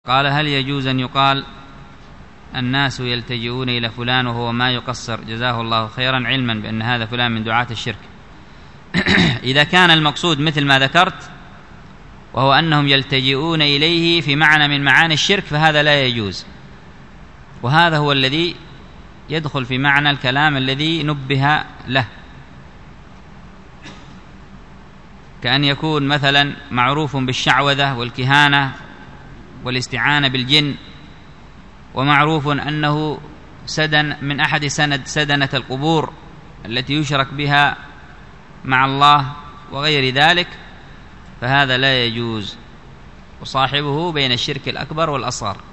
قال: هل يجوز أن يقال الناس يلتجئون إلى فلان وهو ما يقصر جزاه الله خيرا، علما بأن هذا فلان من دعاة الشرك؟ إذا كان المقصود مثل ما ذكرت وهو أنهم يلتجئون إليه في معنى من معاني الشرك فهذا لا يجوز، وهذا هو الذي يدخل في معنى الكلام الذي نبه له، كأن يكون مثلا معروف بالشعوذة والكهانة والاستعانة بالجن، ومعروف أنه سدن من أحد سدنة القبور التي يشرك بها مع الله وغير ذلك، فهذا لا يجوز، وصاحبه بين الشرك الأكبر والأصغر.